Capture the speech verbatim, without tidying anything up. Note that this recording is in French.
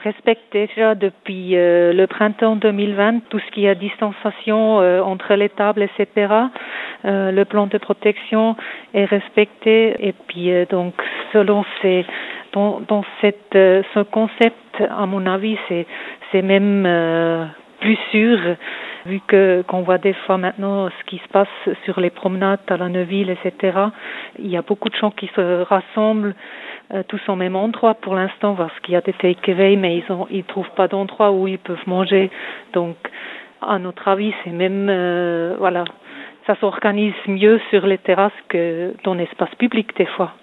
respecte déjà depuis euh, le printemps deux mille vingt tout ce qui est distanciation euh, entre les tables, et cetera. Euh, le plan de protection est respecté et puis euh, donc selon ces dans, dans cette euh, ce concept, à mon avis, c'est c'est même euh, plus sûr, vu que qu'on voit des fois maintenant ce qui se passe sur les promenades à la Neuville, et cetera. Il y a beaucoup de gens qui se rassemblent euh, tous au même endroit pour l'instant parce qu'il y a des take-away, mais ils ont ils trouvent pas d'endroit où ils peuvent manger. Donc, à notre avis, c'est même euh, voilà, ça s'organise mieux sur les terrasses que dans l'espace public des fois.